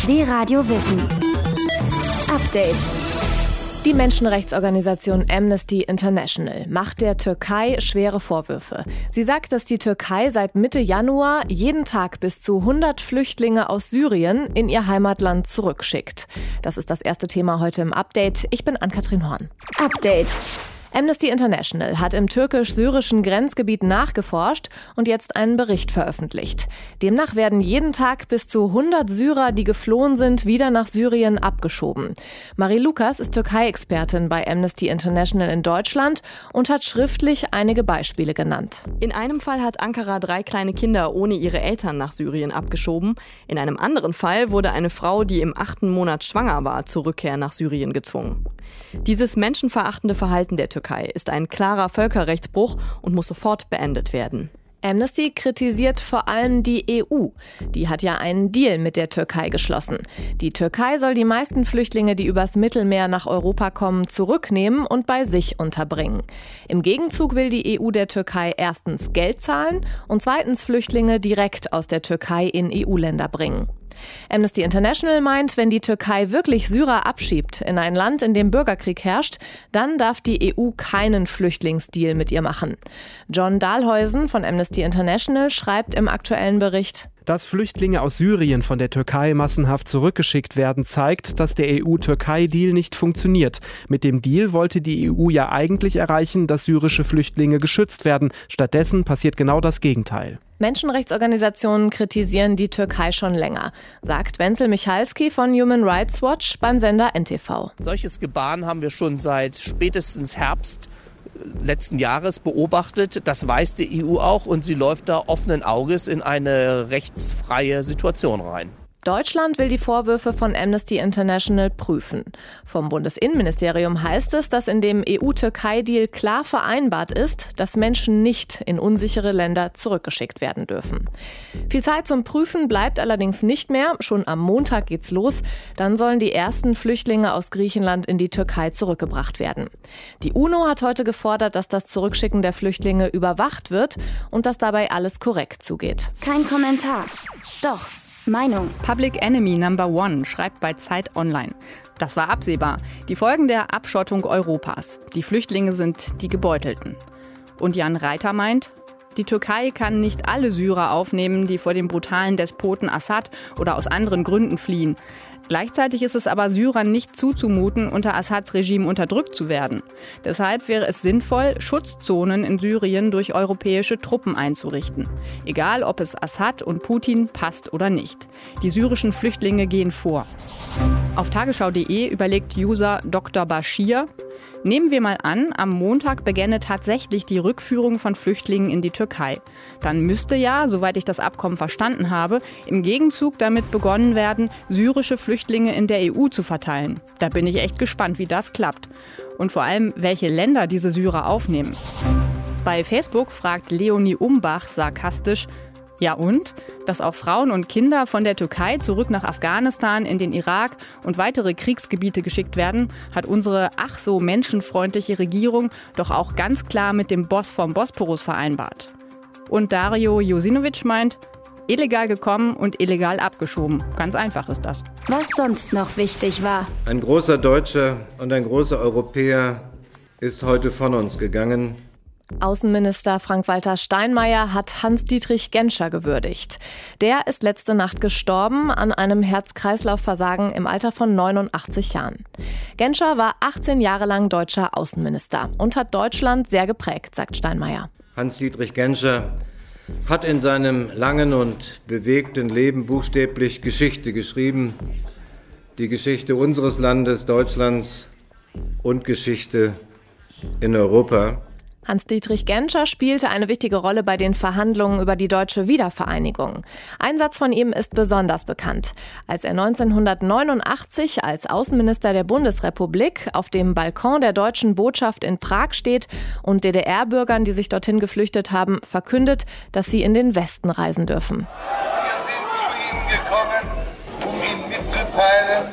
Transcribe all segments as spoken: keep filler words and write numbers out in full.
D-Radio Wissen. Update. Die Menschenrechtsorganisation Amnesty International macht der Türkei schwere Vorwürfe. Sie sagt, dass die Türkei seit Mitte Januar jeden Tag bis zu hundert Flüchtlinge aus Syrien in ihr Heimatland zurückschickt. Das ist das erste Thema heute im Update. Ich bin Ann-Kathrin Horn. Update. Amnesty International hat im türkisch-syrischen Grenzgebiet nachgeforscht und jetzt einen Bericht veröffentlicht. Demnach werden jeden Tag bis zu hundert Syrer, die geflohen sind, wieder nach Syrien abgeschoben. Marie Lukas ist Türkei-Expertin bei Amnesty International in Deutschland und hat schriftlich einige Beispiele genannt. In einem Fall hat Ankara drei kleine Kinder ohne ihre Eltern nach Syrien abgeschoben. In einem anderen Fall wurde eine Frau, die im achten Monat schwanger war, zur Rückkehr nach Syrien gezwungen. Dieses menschenverachtende Verhalten der Türkei ist ein klarer Völkerrechtsbruch und muss sofort beendet werden. Amnesty kritisiert vor allem die E U. Die hat ja einen Deal mit der Türkei geschlossen. Die Türkei soll die meisten Flüchtlinge, die übers Mittelmeer nach Europa kommen, zurücknehmen und bei sich unterbringen. Im Gegenzug will die E U der Türkei erstens Geld zahlen und zweitens Flüchtlinge direkt aus der Türkei in E U-Länder bringen. Amnesty International meint, wenn die Türkei wirklich Syrer abschiebt in ein Land, in dem Bürgerkrieg herrscht, dann darf die E U keinen Flüchtlingsdeal mit ihr machen. John Dahlhausen von Amnesty International schreibt im aktuellen Bericht: Dass Flüchtlinge aus Syrien von der Türkei massenhaft zurückgeschickt werden, zeigt, dass der E U-Türkei-Deal nicht funktioniert. Mit dem Deal wollte die E U ja eigentlich erreichen, dass syrische Flüchtlinge geschützt werden. Stattdessen passiert genau das Gegenteil. Menschenrechtsorganisationen kritisieren die Türkei schon länger, sagt Wenzel Michalski von Human Rights Watch beim Sender N T V. Solches Gebaren haben wir schon seit spätestens Herbst letzten Jahres beobachtet. Das weiß die E U auch und sie läuft da offenen Auges in eine rechtsfreie Situation rein. Deutschland will die Vorwürfe von Amnesty International prüfen. Vom Bundesinnenministerium heißt es, dass in dem E U-Türkei-Deal klar vereinbart ist, dass Menschen nicht in unsichere Länder zurückgeschickt werden dürfen. Viel Zeit zum Prüfen bleibt allerdings nicht mehr. Schon am Montag geht's los. Dann sollen die ersten Flüchtlinge aus Griechenland in die Türkei zurückgebracht werden. Die UNO hat heute gefordert, dass das Zurückschicken der Flüchtlinge überwacht wird und dass dabei alles korrekt zugeht. Kein Kommentar. Doch. Meinung. Public Enemy Number One schreibt bei Zeit Online. Das war absehbar. Die Folgen der Abschottung Europas. Die Flüchtlinge sind die Gebeutelten. Und Jan Reiter meint, die Türkei kann nicht alle Syrer aufnehmen, die vor dem brutalen Despoten Assad oder aus anderen Gründen fliehen. Gleichzeitig ist es aber Syrern nicht zuzumuten, unter Assads Regime unterdrückt zu werden. Deshalb wäre es sinnvoll, Schutzzonen in Syrien durch europäische Truppen einzurichten. Egal, ob es Assad und Putin passt oder nicht. Die syrischen Flüchtlinge gehen vor. Auf tagesschau punkt de überlegt User Doktor Bashir: Nehmen wir mal an, am Montag begänne tatsächlich die Rückführung von Flüchtlingen in die Türkei. Dann müsste ja, soweit ich das Abkommen verstanden habe, im Gegenzug damit begonnen werden, syrische Flüchtlinge in der E U zu verteilen. Da bin ich echt gespannt, wie das klappt. Und vor allem, welche Länder diese Syrer aufnehmen. Bei Facebook fragt Leonie Umbach sarkastisch: Ja und? Dass auch Frauen und Kinder von der Türkei zurück nach Afghanistan, in den Irak und weitere Kriegsgebiete geschickt werden, hat unsere ach so menschenfreundliche Regierung doch auch ganz klar mit dem Boss vom Bosporus vereinbart. Und Dario Josinovic meint, illegal gekommen und illegal abgeschoben. Ganz einfach ist das. Was sonst noch wichtig war. Ein großer Deutscher und ein großer Europäer ist heute von uns gegangen. Außenminister Frank-Walter Steinmeier hat Hans-Dietrich Genscher gewürdigt. Der ist letzte Nacht gestorben an einem Herz-Kreislauf-Versagen im Alter von neunundachtzig Jahren. Genscher war achtzehn Jahre lang deutscher Außenminister und hat Deutschland sehr geprägt, sagt Steinmeier. Hans-Dietrich Genscher hat in seinem langen und bewegten Leben buchstäblich Geschichte geschrieben. Die Geschichte unseres Landes, Deutschlands und Geschichte in Europa. Hans-Dietrich Genscher spielte eine wichtige Rolle bei den Verhandlungen über die deutsche Wiedervereinigung. Ein Satz von ihm ist besonders bekannt. Als er neunzehnhundertneunundachtzig als Außenminister der Bundesrepublik auf dem Balkon der deutschen Botschaft in Prag steht und D D R-Bürgern, die sich dorthin geflüchtet haben, verkündet, dass sie in den Westen reisen dürfen. Wir sind zu Ihnen gekommen, um Ihnen mitzuteilen,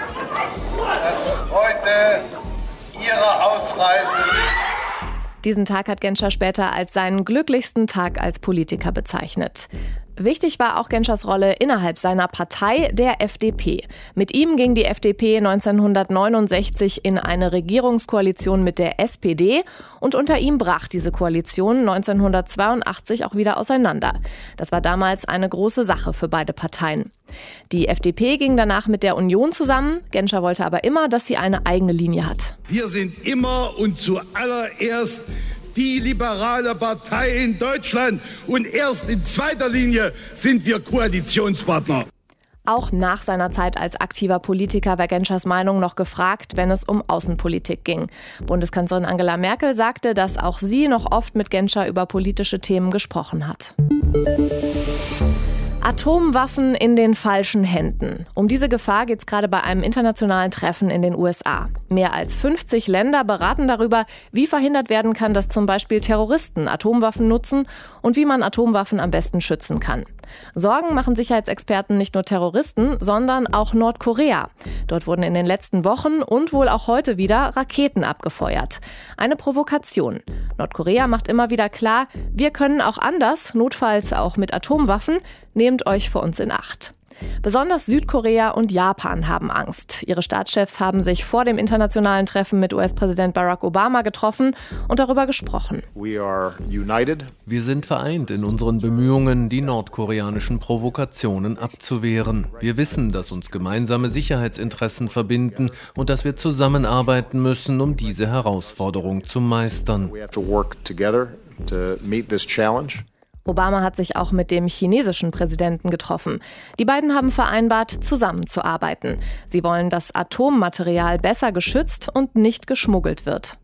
dass heute Ihre Ausreise Diesen Tag hat Genscher später als seinen glücklichsten Tag als Politiker bezeichnet. Wichtig war auch Genschers Rolle innerhalb seiner Partei, der F D P. Mit ihm ging die F D P neunzehnhundertneunundsechzig in eine Regierungskoalition mit der S P D und unter ihm brach diese Koalition neunzehnhundertzweiundachtzig auch wieder auseinander. Das war damals eine große Sache für beide Parteien. Die F D P ging danach mit der Union zusammen. Genscher wollte aber immer, dass sie eine eigene Linie hat. Wir sind immer und zuallererst die liberale Partei in Deutschland und erst in zweiter Linie sind wir Koalitionspartner. Auch nach seiner Zeit als aktiver Politiker war Genschers Meinung noch gefragt, wenn es um Außenpolitik ging. Bundeskanzlerin Angela Merkel sagte, dass auch sie noch oft mit Genscher über politische Themen gesprochen hat. Atomwaffen in den falschen Händen. Um diese Gefahr geht es gerade bei einem internationalen Treffen in den U S A. Mehr als fünfzig Länder beraten darüber, wie verhindert werden kann, dass zum Beispiel Terroristen Atomwaffen nutzen und wie man Atomwaffen am besten schützen kann. Sorgen machen Sicherheitsexperten nicht nur Terroristen, sondern auch Nordkorea. Dort wurden in den letzten Wochen und wohl auch heute wieder Raketen abgefeuert. Eine Provokation. Nordkorea macht immer wieder klar, wir können auch anders, notfalls auch mit Atomwaffen. Nehmt euch vor uns in Acht. Besonders Südkorea und Japan haben Angst. Ihre Staatschefs haben sich vor dem internationalen Treffen mit U S-Präsident Barack Obama getroffen und darüber gesprochen. We are united. Wir sind vereint in unseren Bemühungen, die nordkoreanischen Provokationen abzuwehren. Wir wissen, dass uns gemeinsame Sicherheitsinteressen verbinden und dass wir zusammenarbeiten müssen, um diese Herausforderung zu meistern. We have to work together to meet this challenge. Obama hat sich auch mit dem chinesischen Präsidenten getroffen. Die beiden haben vereinbart, zusammenzuarbeiten. Sie wollen, dass Atommaterial besser geschützt und nicht geschmuggelt wird.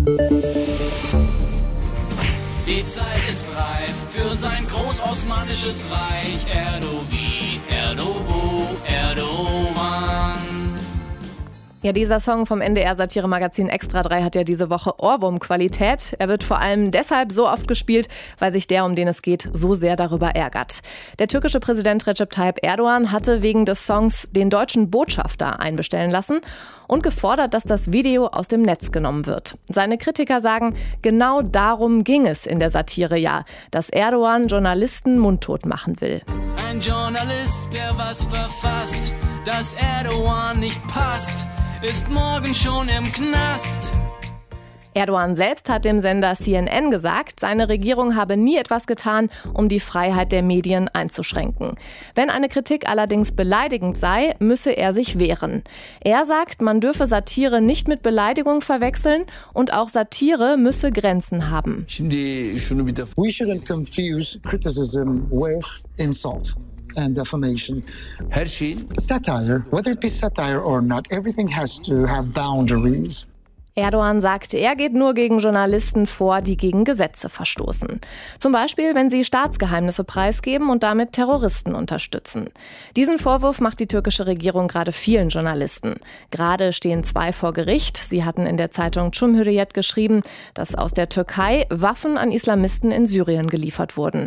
Die Zeit ist reif für sein großosmanisches Reich. Erdogan, Erdogan, Erdogan. Ja, dieser Song vom N D R-Satiremagazin Extra drei hat ja diese Woche Ohrwurm-Qualität. Er wird vor allem deshalb so oft gespielt, weil sich der, um den es geht, so sehr darüber ärgert. Der türkische Präsident Recep Tayyip Erdogan hatte wegen des Songs den deutschen Botschafter einbestellen lassen und gefordert, dass das Video aus dem Netz genommen wird. Seine Kritiker sagen, genau darum ging es in der Satire ja, dass Erdogan Journalisten mundtot machen will. Ein Journalist, der was verfasst, dass Erdogan nicht passt, ist morgen schon im Knast. Erdogan selbst hat dem Sender C N N gesagt, seine Regierung habe nie etwas getan, um die Freiheit der Medien einzuschränken. Wenn eine Kritik allerdings beleidigend sei, müsse er sich wehren. Er sagt, man dürfe Satire nicht mit Beleidigung verwechseln und auch Satire müsse Grenzen haben. We shouldn't confuse criticism with insult and defamation. Satire, whether it be satire or not, everything has to have boundaries. Erdogan sagt, er geht nur gegen Journalisten vor, die gegen Gesetze verstoßen. Zum Beispiel, wenn sie Staatsgeheimnisse preisgeben und damit Terroristen unterstützen. Diesen Vorwurf macht die türkische Regierung gerade vielen Journalisten. Gerade stehen zwei vor Gericht. Sie hatten in der Zeitung Cumhuriyet geschrieben, dass aus der Türkei Waffen an Islamisten in Syrien geliefert wurden.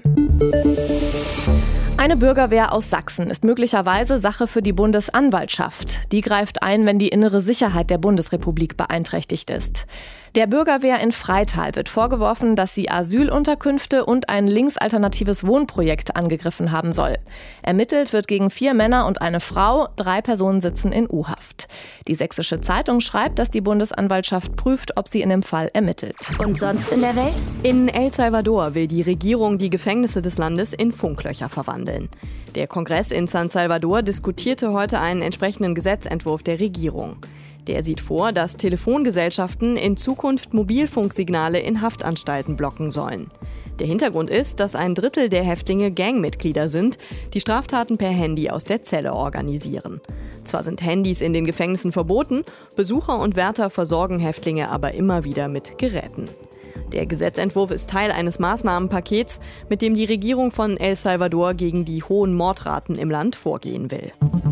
Eine Bürgerwehr aus Sachsen ist möglicherweise Sache für die Bundesanwaltschaft. Die greift ein, wenn die innere Sicherheit der Bundesrepublik beeinträchtigt ist. Der Bürgerwehr in Freital wird vorgeworfen, dass sie Asylunterkünfte und ein linksalternatives Wohnprojekt angegriffen haben soll. Ermittelt wird gegen vier Männer und eine Frau, drei Personen sitzen in U-Haft. Die Sächsische Zeitung schreibt, dass die Bundesanwaltschaft prüft, ob sie in dem Fall ermittelt. Und sonst in der Welt? In El Salvador will die Regierung die Gefängnisse des Landes in Funklöcher verwandeln. Der Kongress in San Salvador diskutierte heute einen entsprechenden Gesetzentwurf der Regierung. Der sieht vor, dass Telefongesellschaften in Zukunft Mobilfunksignale in Haftanstalten blocken sollen. Der Hintergrund ist, dass ein Drittel der Häftlinge Gangmitglieder sind, die Straftaten per Handy aus der Zelle organisieren. Zwar sind Handys in den Gefängnissen verboten, Besucher und Wärter versorgen Häftlinge aber immer wieder mit Geräten. Der Gesetzentwurf ist Teil eines Maßnahmenpakets, mit dem die Regierung von El Salvador gegen die hohen Mordraten im Land vorgehen will.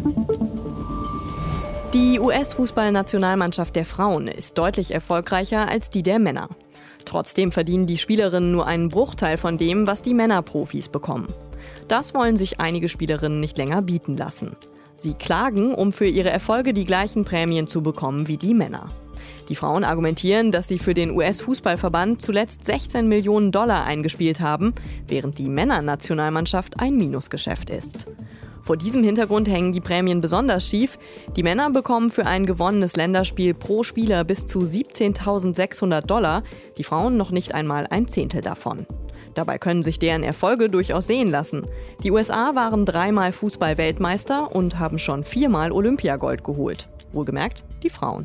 Die U S-Fußballnationalmannschaft der Frauen ist deutlich erfolgreicher als die der Männer. Trotzdem verdienen die Spielerinnen nur einen Bruchteil von dem, was die Männerprofis bekommen. Das wollen sich einige Spielerinnen nicht länger bieten lassen. Sie klagen, um für ihre Erfolge die gleichen Prämien zu bekommen wie die Männer. Die Frauen argumentieren, dass sie für den U S-Fußballverband zuletzt sechzehn Millionen Dollar eingespielt haben, während die Männernationalmannschaft ein Minusgeschäft ist. Vor diesem Hintergrund hängen die Prämien besonders schief. Die Männer bekommen für ein gewonnenes Länderspiel pro Spieler bis zu siebzehntausendsechshundert Dollar, die Frauen noch nicht einmal ein Zehntel davon. Dabei können sich deren Erfolge durchaus sehen lassen. Die U S A waren dreimal Fußball-Weltmeister und haben schon viermal Olympiagold geholt. Wohlgemerkt, die Frauen.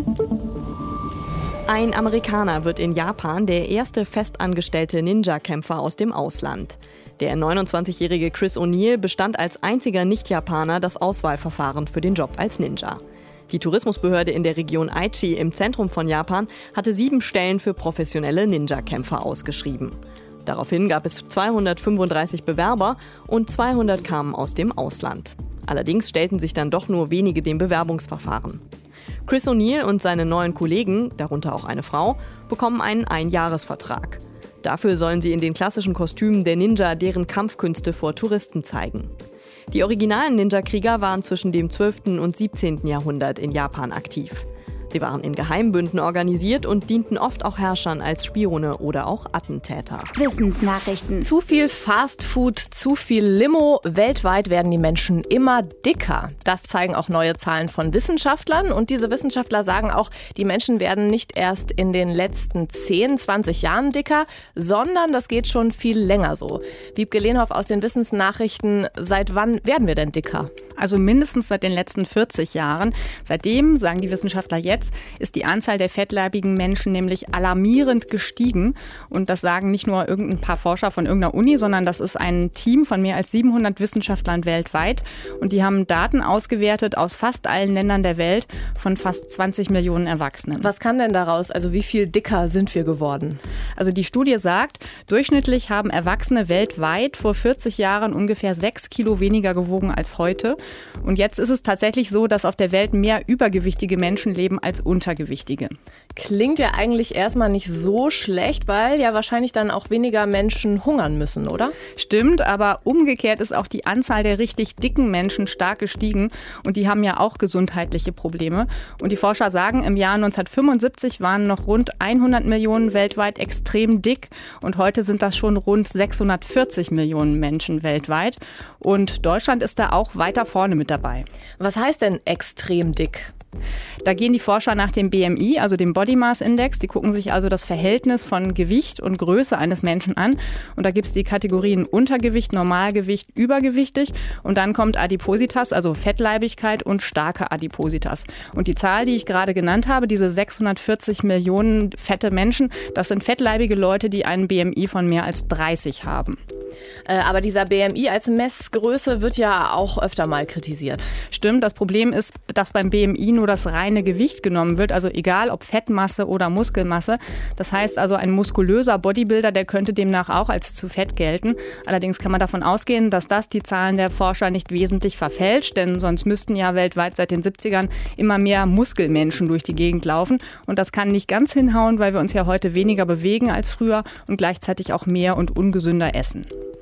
Ein Amerikaner wird in Japan der erste festangestellte Ninja-Kämpfer aus dem Ausland. Der neunundzwanzigjährige Chris O'Neill bestand als einziger Nicht-Japaner das Auswahlverfahren für den Job als Ninja. Die Tourismusbehörde in der Region Aichi im Zentrum von Japan hatte sieben Stellen für professionelle Ninja-Kämpfer ausgeschrieben. Daraufhin gab es zweihundertfünfunddreißig Bewerber und zweihundert kamen aus dem Ausland. Allerdings stellten sich dann doch nur wenige dem Bewerbungsverfahren. Chris O'Neill und seine neuen Kollegen, darunter auch eine Frau, bekommen einen Einjahresvertrag. Dafür sollen sie in den klassischen Kostümen der Ninja deren Kampfkünste vor Touristen zeigen. Die originalen Ninja-Krieger waren zwischen dem zwölften und siebzehnten Jahrhundert in Japan aktiv. Sie waren in Geheimbünden organisiert und dienten oft auch Herrschern als Spione oder auch Attentäter. Wissensnachrichten. Zu viel Fastfood, zu viel Limo. Weltweit werden die Menschen immer dicker. Das zeigen auch neue Zahlen von Wissenschaftlern. Und diese Wissenschaftler sagen auch, die Menschen werden nicht erst in den letzten zehn, zwanzig Jahren dicker, sondern das geht schon viel länger so. Wiebke Lehnhoff aus den Wissensnachrichten. Seit wann werden wir denn dicker? Also mindestens seit den letzten vierzig Jahren. Seitdem, sagen die Wissenschaftler jetzt, ist die Anzahl der fettleibigen Menschen nämlich alarmierend gestiegen. Und das sagen nicht nur irgendein paar Forscher von irgendeiner Uni, sondern das ist ein Team von mehr als siebenhundert Wissenschaftlern weltweit. Und die haben Daten ausgewertet aus fast allen Ländern der Welt von fast zwanzig Millionen Erwachsenen. Was kam denn daraus? Also wie viel dicker sind wir geworden? Also die Studie sagt, durchschnittlich haben Erwachsene weltweit vor vierzig Jahren ungefähr sechs Kilo weniger gewogen als heute. Und jetzt ist es tatsächlich so, dass auf der Welt mehr übergewichtige Menschen leben als untergewichtige. Klingt ja eigentlich erstmal nicht so schlecht, weil ja wahrscheinlich dann auch weniger Menschen hungern müssen, oder? Stimmt, aber umgekehrt ist auch die Anzahl der richtig dicken Menschen stark gestiegen und die haben ja auch gesundheitliche Probleme. Und die Forscher sagen, im Jahr neunzehnhundertfünfundsiebzig waren noch rund hundert Millionen weltweit extrem dick und heute sind das schon rund sechshundertvierzig Millionen Menschen weltweit. Und Deutschland ist da auch weiter vorne mit dabei. Was heißt denn extrem dick? Da gehen die Forscher nach dem B M I, also dem Body Mass Index. Die gucken sich also das Verhältnis von Gewicht und Größe eines Menschen an. Und da gibt es die Kategorien Untergewicht, Normalgewicht, Übergewichtig. Und dann kommt Adipositas, also Fettleibigkeit und starke Adipositas. Und die Zahl, die ich gerade genannt habe, diese sechshundertvierzig Millionen fette Menschen, das sind fettleibige Leute, die einen B M I von mehr als dreißig haben. Aber dieser B M I als Messgröße wird ja auch öfter mal kritisiert. Stimmt, das Problem ist, dass beim B M I nur das reine Gewicht genommen wird, also egal ob Fettmasse oder Muskelmasse. Das heißt also, ein muskulöser Bodybuilder, der könnte demnach auch als zu fett gelten. Allerdings kann man davon ausgehen, dass das die Zahlen der Forscher nicht wesentlich verfälscht, denn sonst müssten ja weltweit seit den siebzigern immer mehr Muskelmenschen durch die Gegend laufen. Und das kann nicht ganz hinhauen, weil wir uns ja heute weniger bewegen als früher und gleichzeitig auch mehr und ungesünder essen.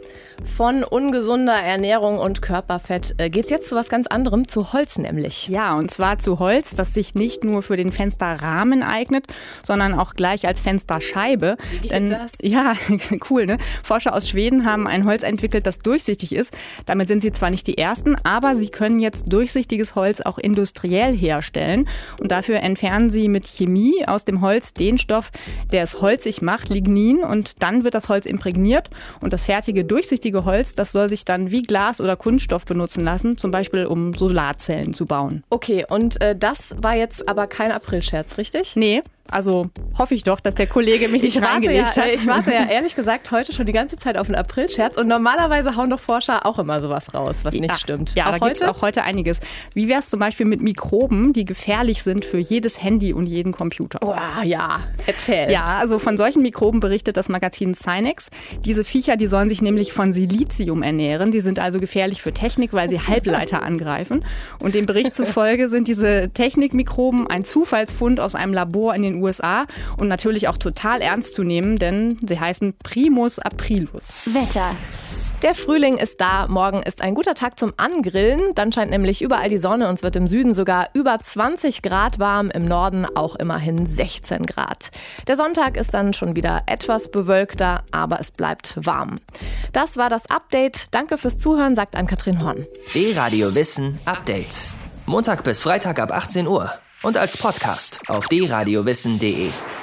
Von ungesunder Ernährung und Körperfett äh, geht's jetzt zu was ganz anderem, zu Holz nämlich. Ja, und zwar zu Holz, das sich nicht nur für den Fensterrahmen eignet, sondern auch gleich als Fensterscheibe. Wie geht Denn, das? Ja, cool, ne? Forscher aus Schweden haben ein Holz entwickelt, das durchsichtig ist. Damit sind sie zwar nicht die Ersten, aber sie können jetzt durchsichtiges Holz auch industriell herstellen. Und dafür entfernen sie mit Chemie aus dem Holz den Stoff, der es holzig macht, Lignin. Und dann wird das Holz imprägniert und das fertige durchsichtige Holz, das soll sich dann wie Glas oder Kunststoff benutzen lassen, zum Beispiel um Solarzellen zu bauen. Okay, und äh, das war jetzt aber kein Aprilscherz, richtig? Nee. Also hoffe ich doch, dass der Kollege mich nicht reingelegt ja, hat. Ich warte ja ehrlich gesagt heute schon die ganze Zeit auf einen Aprilscherz und normalerweise hauen doch Forscher auch immer sowas raus, was nicht ja, stimmt. Ja, auch da gibt es auch heute einiges. Wie wäre es zum Beispiel mit Mikroben, die gefährlich sind für jedes Handy und jeden Computer? Oh, ja, erzähl. Ja, also von solchen Mikroben berichtet das Magazin Scinex. Diese Viecher, die sollen sich nämlich von Silizium ernähren. Die sind also gefährlich für Technik, weil sie Halbleiter angreifen. Und dem Bericht zufolge sind diese Technikmikroben ein Zufallsfund aus einem Labor in den U S A. Und natürlich auch total ernst zu nehmen, denn sie heißen Primus Aprilus. Wetter. Der Frühling ist da, morgen ist ein guter Tag zum Angrillen. Dann scheint nämlich überall die Sonne und es wird im Süden sogar über zwanzig Grad warm, im Norden auch immerhin sechzehn Grad. Der Sonntag ist dann schon wieder etwas bewölkter, aber es bleibt warm. Das war das Update. Danke fürs Zuhören, sagt Ann-Kathrin Horn. D-Radio Wissen Update. Montag bis Freitag ab achtzehn Uhr und als Podcast auf d radio wissen punkt de.